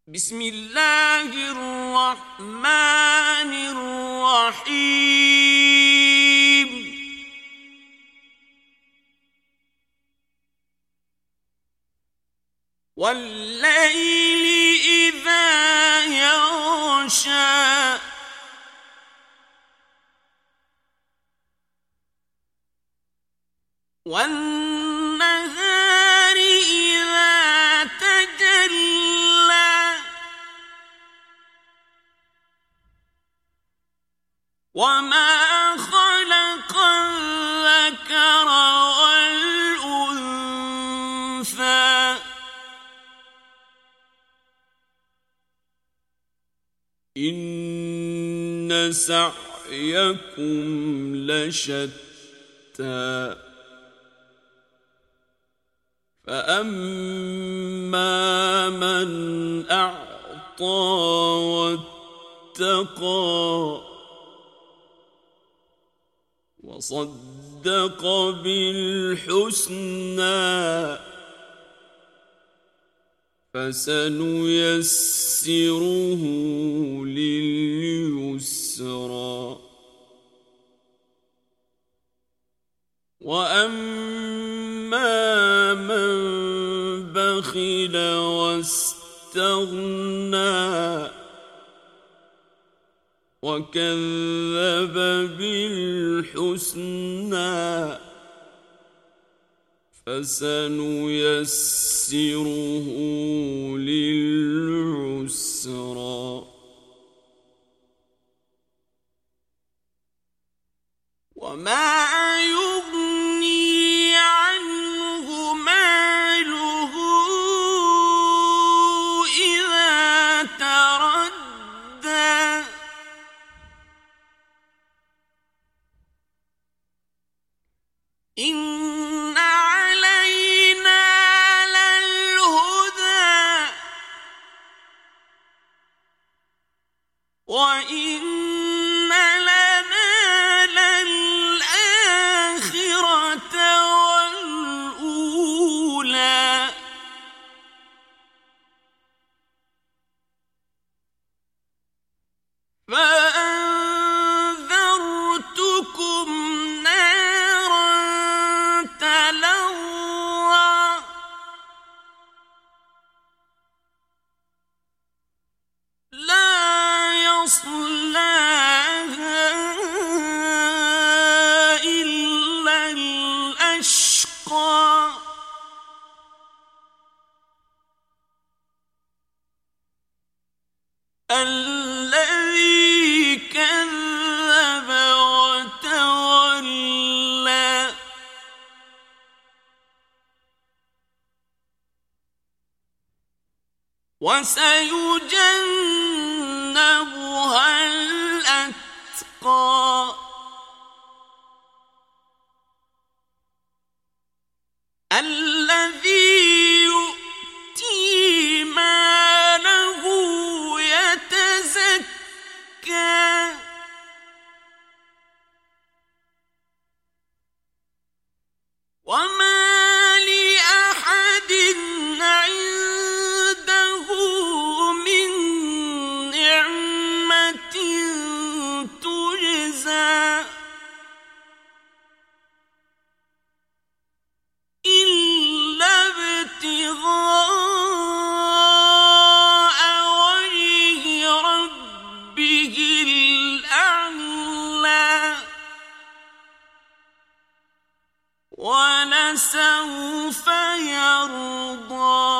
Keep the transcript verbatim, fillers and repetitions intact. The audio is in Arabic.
بسم الله الرحمن الرحيم. والليل إذا يغشى والنهار إذا تجلى وما خلق الذكر والأنثى إن سعيكم لشتى فأما من أعطى واتقى وصدق بالحسنى فسنيسره لليسرى وأما من بخل واستغنى وكذب بالحسنى فسنيسره للعسرى وما يغني عنه ماله إذا تردى إن علينا للهدى وإن لنا للآخرة والأولى فأنذرتكم نارا تلظى لا يصلاها إلا الأشقى الذي كذب وتولى وسيجنبها الأتقى الذي يؤتي ماله يتزكى وما لأحد عنده من نعمة تجزى إلا ابتغاء وجه ربه الأعلى ولسوف يرضى.